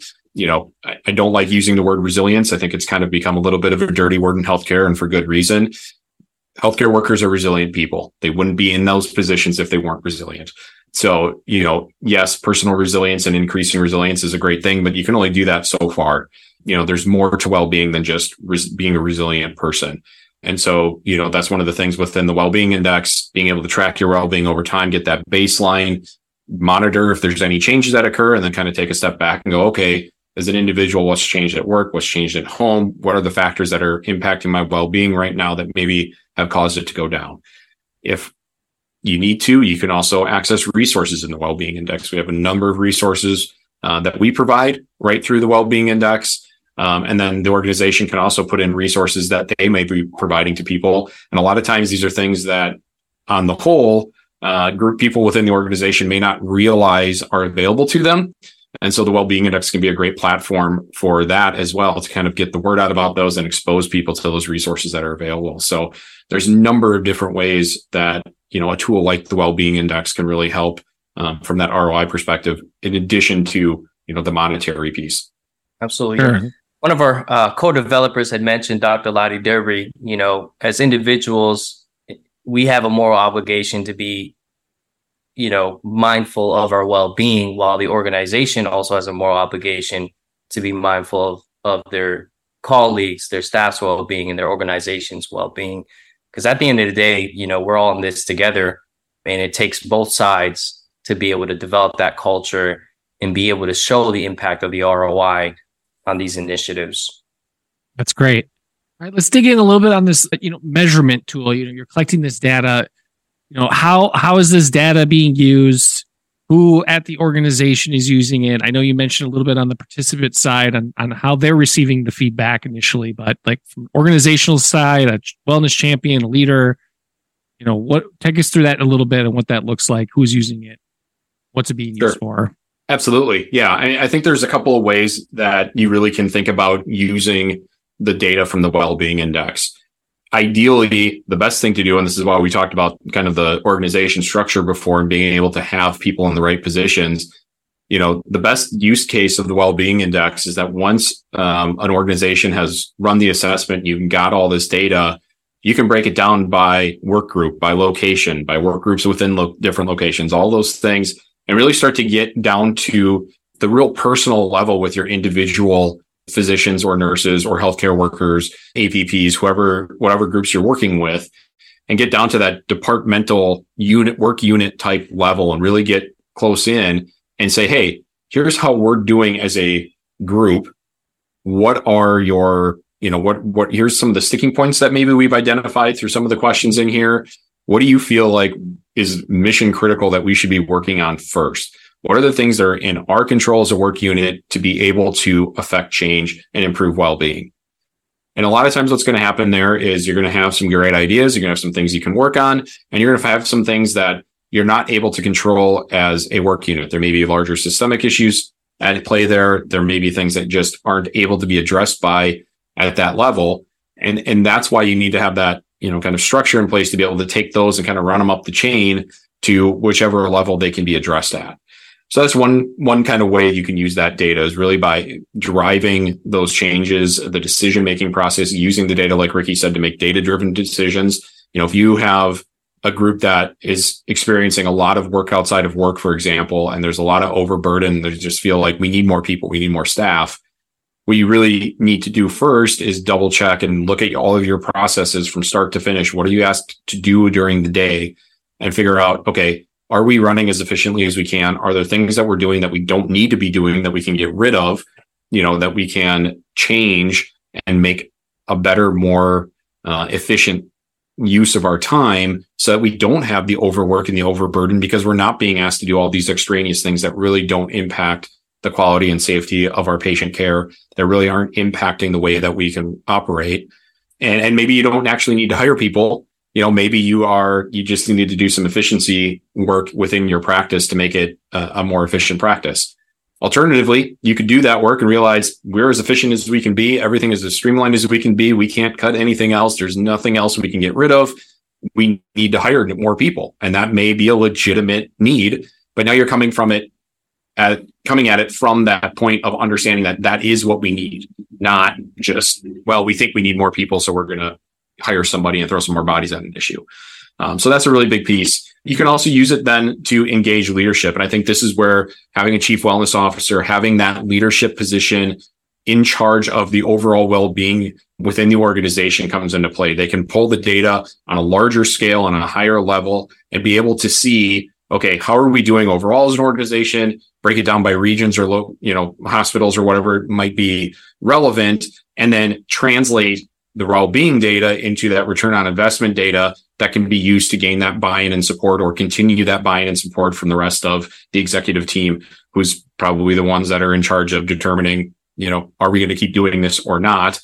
I don't like using the word resilience. I think it's kind of become a little bit of a dirty word in healthcare, and for good reason. Healthcare workers are resilient people. They wouldn't be in those positions if they weren't resilient. So, yes, personal resilience and increasing resilience is a great thing, but you can only do that so far. There's more to well-being than just being a resilient person. And so, that's one of the things within the well-being index, being able to track your well-being over time, get that baseline, monitor if there's any changes that occur, and then kind of take a step back and go, okay, as an individual, what's changed at work? What's changed at home? What are the factors that are impacting my well-being right now that maybe have caused it to go down? If you need to, you can also access resources in the well-being index. We have a number of resources that we provide right through the well-being index. And then the organization can also put in resources that they may be providing to people. And a lot of times these are things that on the whole, group people within the organization may not realize are available to them. And so the well-being index can be a great platform for that as well, to kind of get the word out about those and expose people to those resources that are available. So there's a number of different ways that, a tool like the well-being index can really help from that ROI perspective, in addition to, the monetary piece. Absolutely. Sure. One of our co-developers had mentioned, Dr. Lottie Derby, as individuals, we have a moral obligation to be, mindful of our well-being, while the organization also has a moral obligation to be mindful of their colleagues, their staff's well-being, and their organization's well-being. Because at the end of the day, we're all in this together, and it takes both sides to be able to develop that culture and be able to show the impact of the ROI on these initiatives. That's great. All right, let's dig in a little bit on this, measurement tool. You're collecting this data. How is this data being used? Who at the organization is using it? I know you mentioned a little bit on the participant side on how they're receiving the feedback initially, but like from organizational side, a wellness champion, a leader, take us through that a little bit and what that looks like. Who's using it? What's it being used for? Absolutely. Yeah. I think there's a couple of ways that you really can think about using the data from the well-being index. Ideally, the best thing to do, and this is why we talked about kind of the organization structure before and being able to have people in the right positions. The best use case of the well-being index is that once an organization has run the assessment, you've got all this data, you can break it down by work group, by location, by work groups within different locations, all those things, and really start to get down to the real personal level with your individual physicians or nurses or healthcare workers, APPs, whatever groups you're working with, and get down to that departmental work unit type level and really get close in and say, hey, here's how we're doing as a group. What are your, here's some of the sticking points that maybe we've identified through some of the questions in here. What do you feel like is mission critical that we should be working on first? What are the things that are in our control as a work unit to be able to affect change and improve well-being? And a lot of times what's going to happen there is you're going to have some great ideas. You're going to have some things you can work on, and you're going to have some things that you're not able to control as a work unit. There may be larger systemic issues at play there. There may be things that just aren't able to be addressed by at that level. And that's why you need to have that, kind of structure in place to be able to take those and kind of run them up the chain to whichever level they can be addressed at. So that's one kind of way you can use that data, is really by driving those changes, the decision-making process, using the data, like Ricky said, to make data-driven decisions. If you have a group that is experiencing a lot of work outside of work, for example, and there's a lot of overburden, they just feel like we need more people, we need more staff. What you really need to do first is double check and look at all of your processes from start to finish. What are you asked to do during the day? And figure out, okay, are we running as efficiently as we can? Are there things that we're doing that we don't need to be doing that we can get rid of, that we can change and make a better, more efficient use of our time, so that we don't have the overwork and the overburden, because we're not being asked to do all these extraneous things that really don't impact the quality and safety of our patient care, that really aren't impacting the way that we can operate. And maybe you don't actually need to hire people. Maybe you just need to do some efficiency work within your practice to make it a more efficient practice. Alternatively, you could do that work and realize we're as efficient as we can be. Everything is as streamlined as we can be. We can't cut anything else. There's nothing else we can get rid of. We need to hire more people. And that may be a legitimate need, but now you're coming at it from that point of understanding that is what we need, not just, well, we think we need more people, so we're going to hire somebody and throw some more bodies at an issue. So that's a really big piece. You can also use it then to engage leadership. And I think this is where having a chief wellness officer, having that leadership position in charge of the overall well-being within the organization comes into play. They can pull the data on a larger scale and on a higher level and be able to see, okay, how are we doing overall as an organization? Break it down by regions or, hospitals or whatever might be relevant, and then translate the well-being data into that return on investment data that can be used to gain that buy-in and support, or continue that buy-in and support from the rest of the executive team, who's probably the ones that are in charge of determining, are we going to keep doing this or not?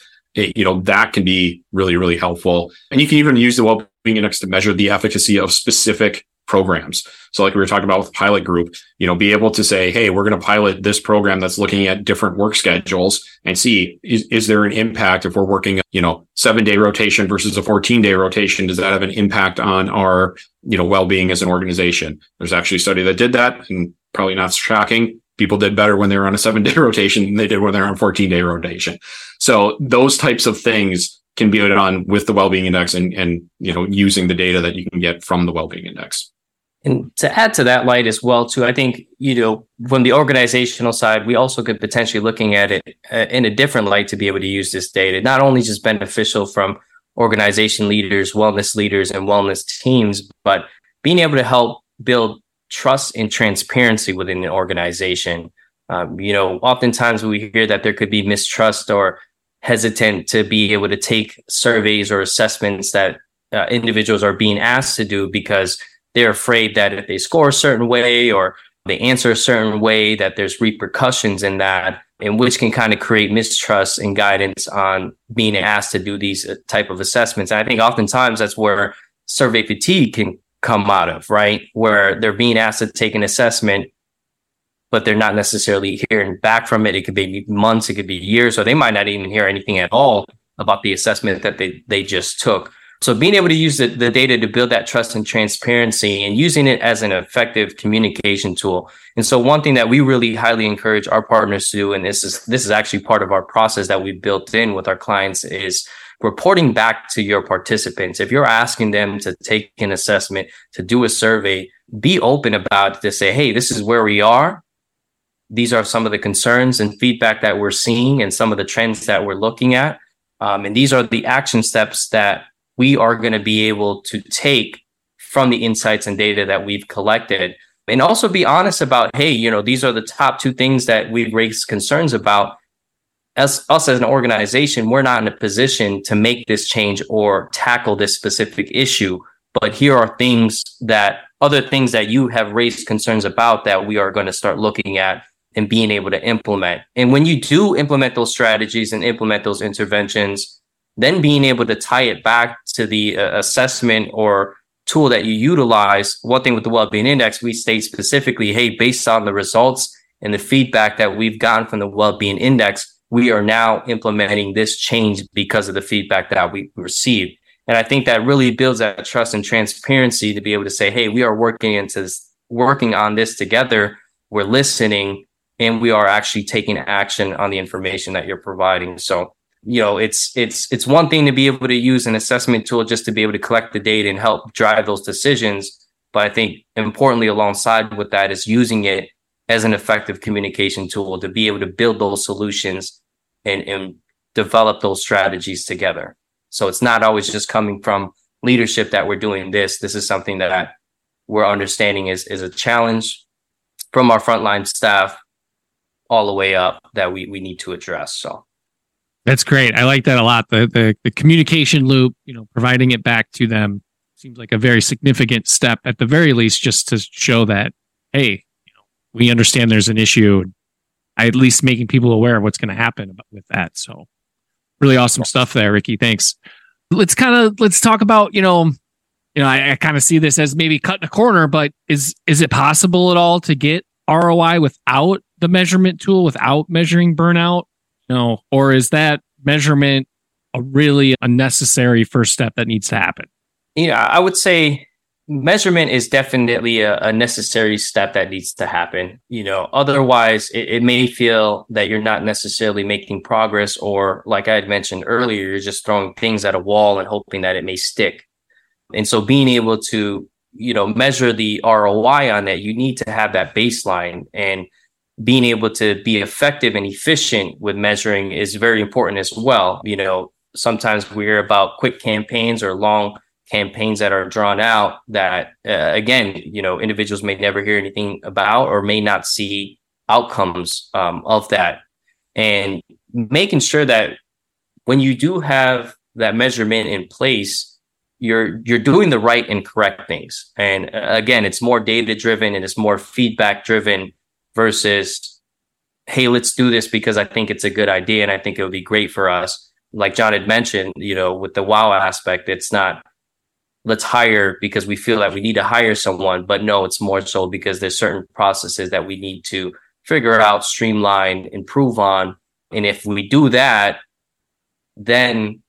That can be really, really helpful. And you can even use the well-being index to measure the efficacy of specific programs. So like we were talking about with Pilot Group, be able to say, hey, we're going to pilot this program that's looking at different work schedules and see, is there an impact if we're working, 7-day rotation versus a 14-day rotation? Does that have an impact on our, well-being as an organization? There's actually a study that did that, and probably not shocking. People did better when they were on a 7-day rotation than they did when they're on 14-day rotation. So those types of things can be done with the well-being index and using the data that you can get from the well-being index. And to add to that light as well, too, I think, from the organizational side, we also could potentially looking at it in a different light to be able to use this data, not only just beneficial from organization leaders, wellness leaders, and wellness teams, but being able to help build trust and transparency within an organization. Oftentimes we hear that there could be mistrust or hesitant to be able to take surveys or assessments that individuals are being asked to do, because they're afraid that if they score a certain way or they answer a certain way, that there's repercussions in that, and which can kind of create mistrust and guidance on being asked to do these type of assessments. And I think oftentimes that's where survey fatigue can come out of, right? Where they're being asked to take an assessment, but they're not necessarily hearing back from it. It could be months, it could be years, or they might not even hear anything at all about the assessment that they just took. So being able to use the data to build that trust and transparency, and using it as an effective communication tool. And so one thing that we really highly encourage our partners to do, and this is actually part of our process that we built in with our clients, is reporting back to your participants. If you're asking them to take an assessment, to do a survey, be open about it, to say, hey, this is where we are. These are some of the concerns and feedback that we're seeing and some of the trends that we're looking at. And these are the action steps that we are going to be able to take from the insights and data that we've collected. And also be honest about, hey, these are the top 2 things that we've raised concerns about. Us as an organization, we're not in a position to make this change or tackle this specific issue. But here are other things that you have raised concerns about that we are going to start looking at and being able to implement. And when you do implement those strategies and implement those interventions, then being able to tie it back to the assessment or tool that you utilize. One thing with the Wellbeing Index, we state specifically, hey, based on the results and the feedback that we've gotten from the Wellbeing Index, we are now implementing this change because of the feedback that we received. And I think that really builds that trust and transparency to be able to say, hey, we are working on this together. we're listening, and we are actually taking action on the information that you're providing. So, it's one thing to be able to use an assessment tool just to be able to collect the data and help drive those decisions. But I think importantly, alongside with that is using it as an effective communication tool to be able to build those solutions and develop those strategies together. So it's not always just coming from leadership that we're doing this. This is something that we're understanding is a challenge from our frontline staff all the way up that we need to address. So that's great. I like that a lot. The communication loop, providing it back to them seems like a very significant step at the very least, just to show that, hey, we understand there's an issue. At least making people aware of what's going to happen with that. So really awesome stuff there, Ricky. Thanks. Let's talk about, I kind of see this as maybe cutting a corner, but is it possible at all to get ROI without the measurement tool, without measuring burnout? No, or is that measurement a really unnecessary first step that needs to happen? I would say measurement is definitely a necessary step that needs to happen. Otherwise it may feel that you're not necessarily making progress, or like I had mentioned earlier, you're just throwing things at a wall and hoping that it may stick. And so being able to, measure the ROI on that, you need to have that baseline, and being able to be effective and efficient with measuring is very important as well. Sometimes we hear about quick campaigns or long campaigns that are drawn out that, again, individuals may never hear anything about or may not see outcomes of that. And making sure that when you do have that measurement in place, you're doing the right and correct things. And again, it's more data driven and it's more feedback driven versus, hey, let's do this because I think it's a good idea and I think it would be great for us. Like John had mentioned, with the wow aspect, it's not let's hire because we feel that we need to hire someone, but no, it's more so because there's certain processes that we need to figure out, streamline, improve on. And if we do that, then,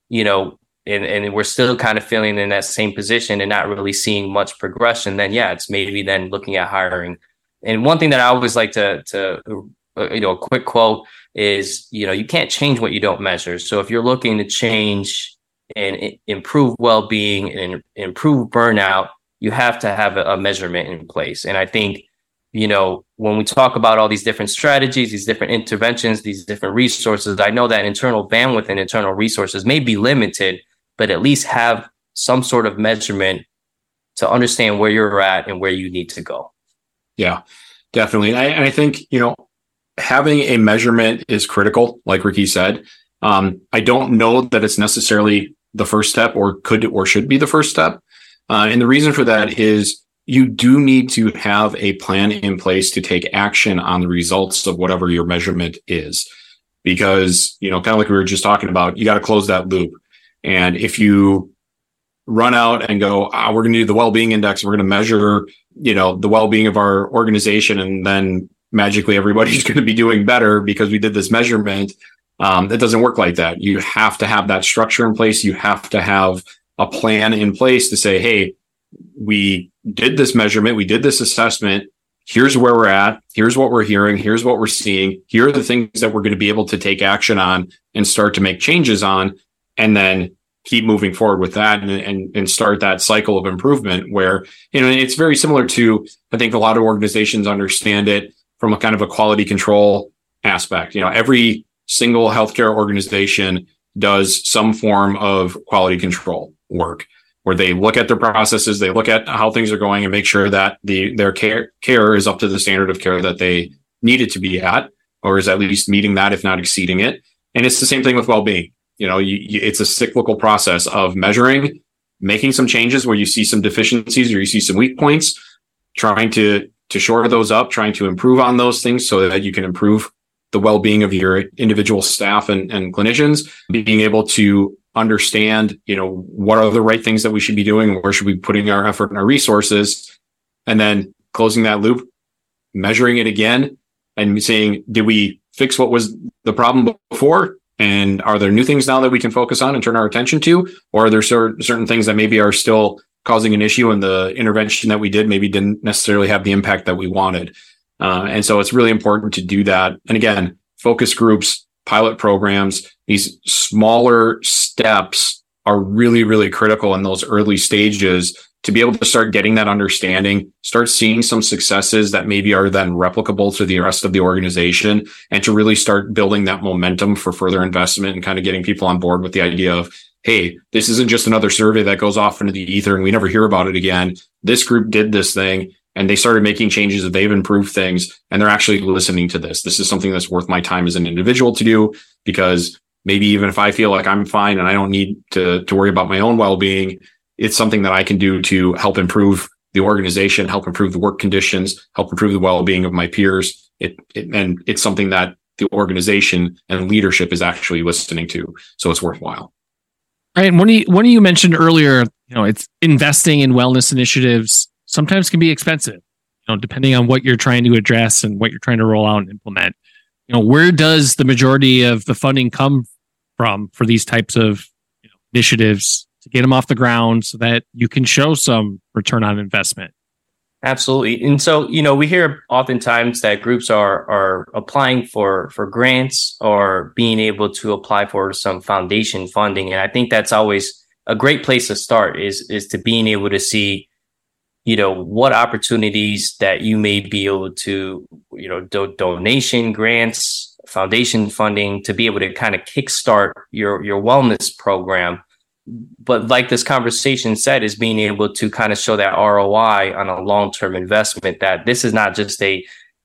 and we're still kind of feeling in that same position and not really seeing much progression, then it's maybe then looking at hiring. And one thing that I always like to a quick quote is, you can't change what you don't measure. So if you're looking to change and improve well-being and improve burnout, you have to have a measurement in place. And I think, when we talk about all these different strategies, these different interventions, these different resources, I know that internal bandwidth and internal resources may be limited, but at least have some sort of measurement to understand where you're at and where you need to go. Yeah, definitely. And I think, having a measurement is critical, like Ricky said. I don't know that it's necessarily the first step or could or should be the first step. And the reason for that is you do need to have a plan in place to take action on the results of whatever your measurement is. Because, kind of like we were just talking about, you got to close that loop. And if you run out and go, we're going to do the well-being index, we're going to measure, the well-being of our organization, and then magically everybody's going to be doing better because we did this measurement. That doesn't work like that. You have to have that structure in place. You have to have a plan in place to say, hey, we did this measurement. We did this assessment. Here's where we're at. Here's what we're hearing. Here's what we're seeing. Here are the things that we're going to be able to take action on and start to make changes on, and then keep moving forward with that and start that cycle of improvement where, it's very similar to, I think a lot of organizations understand it from a kind of a quality control aspect. Every single healthcare organization does some form of quality control work where they look at their processes, they look at how things are going and make sure that their care is up to the standard of care that they need it to be at, or is at least meeting that, if not exceeding it. And it's the same thing with well-being. It's a cyclical process of measuring, making some changes where you see some deficiencies or you see some weak points, trying to shore those up, trying to improve on those things so that you can improve the well-being of your individual staff and clinicians, being able to understand, what are the right things that we should be doing and where should we be putting our effort and our resources, and then closing that loop, measuring it again and saying, did we fix what was the problem before? And are there new things now that we can focus on and turn our attention to? Or are there certain things that maybe are still causing an issue and the intervention that we did maybe didn't necessarily have the impact that we wanted? And so it's really important to do that. And again, focus groups, pilot programs, these smaller steps are really, really critical in those early stages to be able to start getting that understanding, start seeing some successes that maybe are then replicable to the rest of the organization, and to really start building that momentum for further investment and kind of getting people on board with the idea of, hey, this isn't just another survey that goes off into the ether and we never hear about it again. This group did this thing and they started making changes, that they've improved things, and they're actually listening to this. This is something that's worth my time as an individual to do, because maybe even if I feel like I'm fine and I don't need to worry about my own well-being, it's something that I can do to help improve the organization, help improve the work conditions, help improve the well-being of my peers. And it's something that the organization and leadership is actually listening to. So it's worthwhile. Right. And when you mentioned earlier, it's investing in wellness initiatives sometimes can be expensive, depending on what you're trying to address and what you're trying to roll out and implement. Where does the majority of the funding come from for these types of initiatives to get them off the ground so that you can show some return on investment? Absolutely. And so, we hear oftentimes that groups are applying for grants or being able to apply for some foundation funding. And I think that's always a great place to start is to being able to see, what opportunities that you may be able to, donation, grants, foundation funding, to be able to kind of kickstart your wellness program. But like this conversation said, is being able to kind of show that ROI on a long-term investment, that this is not just a,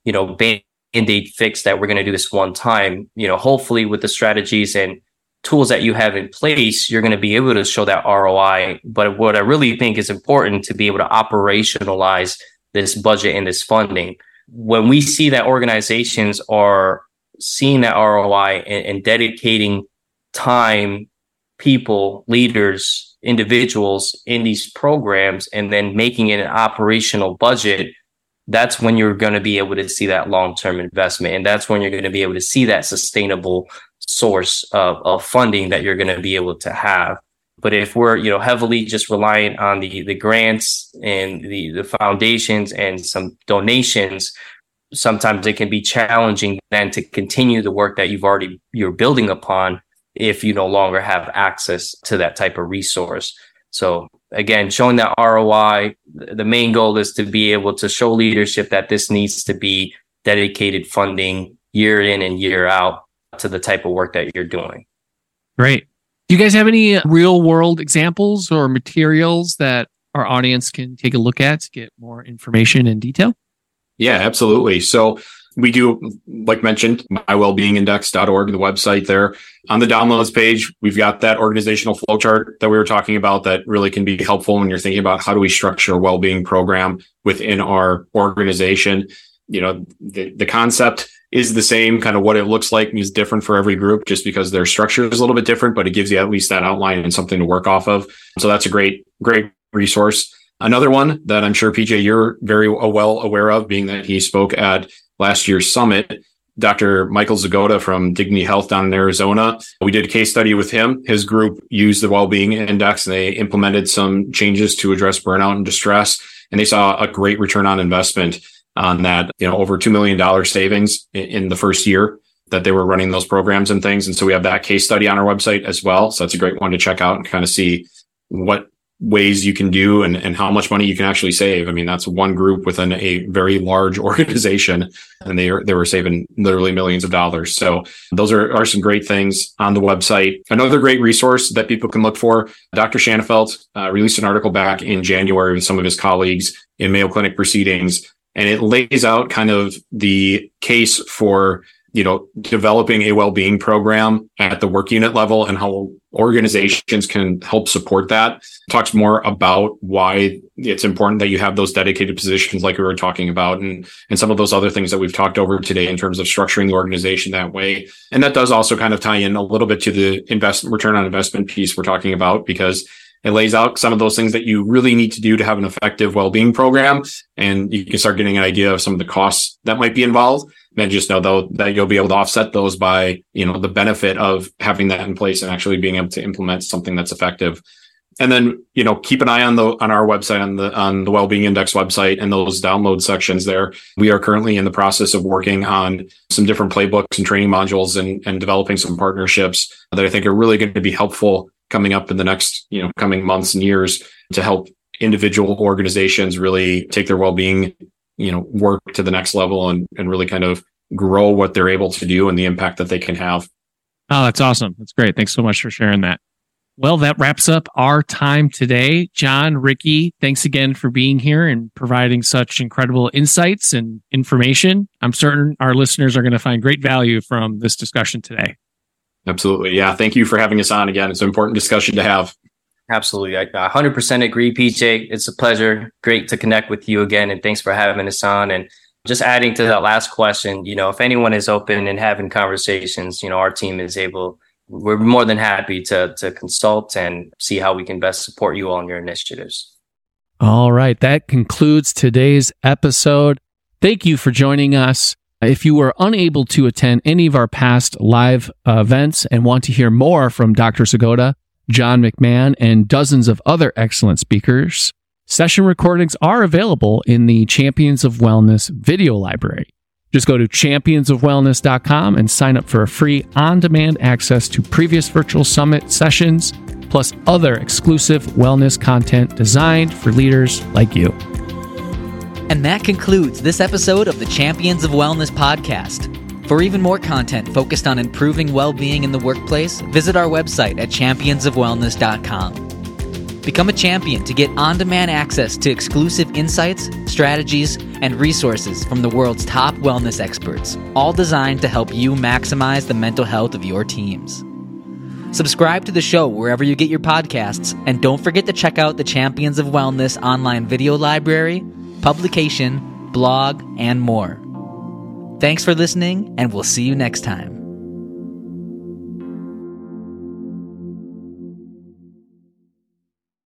Band-Aid fix that we're going to do this one time. Hopefully with the strategies and tools that you have in place, you're going to be able to show that ROI. But what I really think is important to be able to operationalize this budget and this funding. When we see that organizations are seeing that ROI and dedicating time, people, leaders, individuals in these programs, and then making it an operational budget, that's when you're going to be able to see that long-term investment. And that's when you're going to be able to see that sustainable source of funding that you're going to be able to have. But if we're, heavily just reliant on the grants and the foundations and some donations, sometimes it can be challenging then to continue the work that you're building upon if you no longer have access to that type of resource. So again, showing that ROI, the main goal is to be able to show leadership that this needs to be dedicated funding year in and year out to the type of work that you're doing. Great. Do you guys have any real world examples or materials that our audience can take a look at to get more information and detail? Yeah, absolutely. So we do, like mentioned, mywellbeingindex.org, the website there. On the downloads page, we've got that organizational flowchart that we were talking about that really can be helpful when you're thinking about how do we structure a well-being program within our organization. The concept is the same, kind of what it looks like is different for every group just because their structure is a little bit different, but it gives you at least that outline and something to work off of. So that's a great resource. Another one that I'm sure, PJ, you're very well aware of, being that he spoke at last year's summit, Dr. Michael Zagoda from Dignity Health down in Arizona. We did a case study with him. His group used the Wellbeing Index and they implemented some changes to address burnout and distress. And they saw a great return on investment on that, over $2 million savings in the first year that they were running those programs and things. And so we have that case study on our website as well. So that's a great one to check out and kind of see what ways you can do and how much money you can actually save. I mean, that's one group within a very large organization, and they were saving literally millions of dollars. So those are some great things on the website. Another great resource that people can look for, Dr. Shanafelt released an article back in January with some of his colleagues in Mayo Clinic Proceedings, and it lays out kind of the case for developing a well-being program at the work unit level and how organizations can help support that. It talks more about why it's important that you have those dedicated positions like we were talking about and some of those other things that we've talked over today in terms of structuring the organization that way. And that does also kind of tie in a little bit to the return on investment piece we're talking about, because it lays out some of those things that you really need to do to have an effective well-being program. And you can start getting an idea of some of the costs that might be involved. And just know, though, that you'll be able to offset those by, the benefit of having that in place and actually being able to implement something that's effective. And then, keep an eye on our website, on the Wellbeing Index website and those download sections there. We are currently in the process of working on some different playbooks and training modules and developing some partnerships that I think are really going to be helpful coming up in the next, coming months and years to help individual organizations really take their well-being, work to the next level and really kind of grow what they're able to do and the impact that they can have. Oh, that's awesome. That's great. Thanks so much for sharing that. Well, that wraps up our time today. John, Ricky, thanks again for being here and providing such incredible insights and information. I'm certain our listeners are going to find great value from this discussion today. Absolutely. Yeah. Thank you for having us on again. It's an important discussion to have. Absolutely. I 100% agree, PJ. It's a pleasure. Great to connect with you again. And thanks for having us on. And just adding to that last question, if anyone is open and having conversations, our team is we're more than happy to consult and see how we can best support you all in your initiatives. All right. That concludes today's episode. Thank you for joining us. If you were unable to attend any of our past live events and want to hear more from Dr. Segota, John McMahon, and dozens of other excellent speakers, session recordings are available in the Champions of Wellness video library. Just go to championsofwellness.com and sign up for a free on-demand access to previous virtual summit sessions, plus other exclusive wellness content designed for leaders like you. And that concludes this episode of the Champions of Wellness podcast. For even more content focused on improving well-being in the workplace, visit our website at championsofwellness.com. Become a champion to get on-demand access to exclusive insights, strategies, and resources from the world's top wellness experts, all designed to help you maximize the mental health of your teams. Subscribe to the show wherever you get your podcasts, and don't forget to check out the Champions of Wellness online video library, publication, blog, and more. Thanks for listening, and we'll see you next time.